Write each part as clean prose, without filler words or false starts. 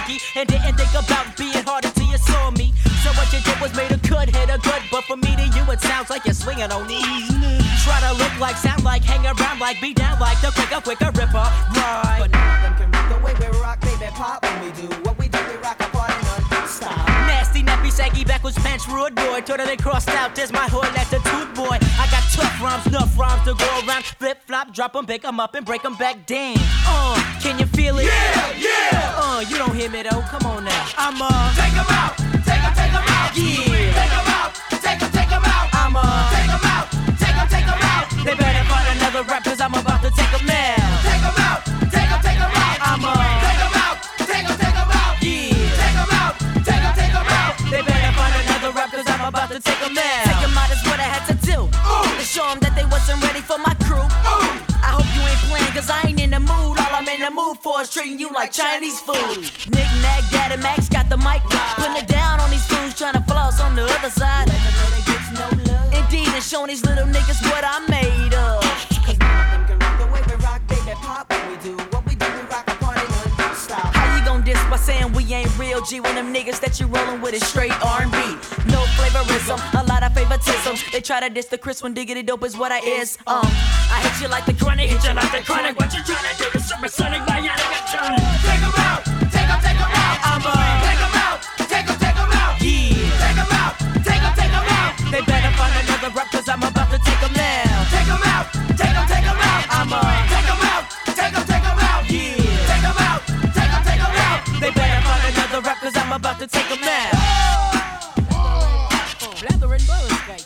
soggy and didn't think about being hard until you saw me. So what you did was made a good hit a good, but for me to you it sounds like you're swinging on knees. Try to look like, sound like, hang around like, be down like the quicker ripper, right? But none of them can rock the way we rock, baby pop. When we do what we do, we rock a party non-stop. Nasty, nappy, saggy, backwards pants, rude boy. Totally crossed out, there's my hood attitude boy. I got tough rhymes, enough rhymes to go around. Flip, flop, drop them, pick them up and break them back down. Can you feel it? Yeah. You don't hear me though, come on now. I'm Take 'em out, take 'em out. Yeah. Take 'em out, take 'em out. I'm Take 'em out, take 'em out. They better find another rap cause I'm about to take 'em now. Take 'em out, take 'em out. I'm Take 'em out, take 'em out. Yeah. Take 'em out, take 'em out. They better find another rap cause I'm about to take 'em now. Take 'em out is what I had to do. To show 'em that they wasn't ready for my crew. I hope you ain't playing cause I ain't in the mood. All I'm in the mood for is treating you like Chinese food. Nick Nack, Daddy Max got the mic. Putting it down on these fools trying to floss on the other side. Indeed, and showing these little niggas what I'm made of. Cause none of them can rock the way we rock, baby pop. When we do what we do, we rock a party non-stop. How you gon' diss by saying we ain't real G when them niggas that you rollin' with is straight R&B? No flavorism, a lot of favoritism. They try to diss the Chris when diggity dope is what I is. I hit you like the chronic, hit you like the chronic. What you tryna do? The supersonic bionic electronic. Take 'em out, take 'em out. I'm Take 'em out, take 'em out. yeah. Take 'em out, take 'em out. They better find another rap cause I'm about to take 'em now. Take 'em out, take 'em out. I'm Take 'em out, take 'em out. yeah. Take 'em out, take 'em out. They better find another rap cause I'm about to take 'em now. Blather and Brothers, guys.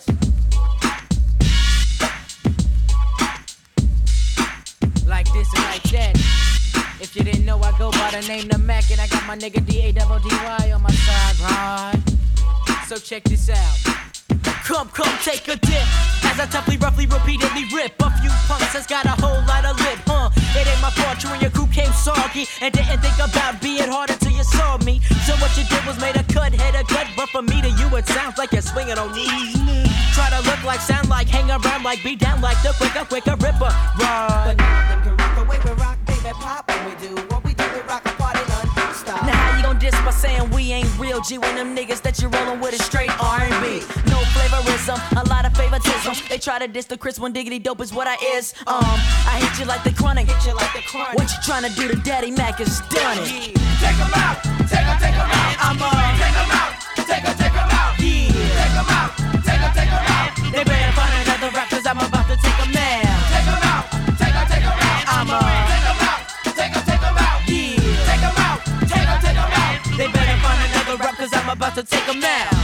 Like this and like that. If you didn't know, I go by the name the Mac, and I got my nigga D-A-double-D-Y on my side, right? So check this out. Come, take a dip. As I toughly, roughly, repeatedly rip. A few punks has got a whole lot of lip, It ain't my fault you and your crew came soggy and didn't think about being hard until you saw me. So what you did was made a cut, hit a gut, but for me to you it sounds like you're swinging on knees. Try to look like, sound like, hang around like, be down like the quicker ripper, right? But none of them can rock the way we rock, baby pop. When we do what we do, we rock a party non-stop. Now how you gon' diss by saying we ain't real G when them niggas that you rollin' with is straight R&B? No flavorism, a lot of favoritism. They try to diss the Chris when diggity dope is what I is. I hit you like the chronic, Hit you like the chronic. What you tryna do to Daddy Mac is done it. Take 'em out, take 'em out. I'm Take 'em out, take 'em out. yeah. Take 'em out, take 'em out. They better find another rap cause I'm about to take 'em now. Take 'em out, take 'em out. I'm Take 'em out, take 'em out. yeah. Take 'em out, take 'em out. They better find another rap cause I'm about to take 'em now.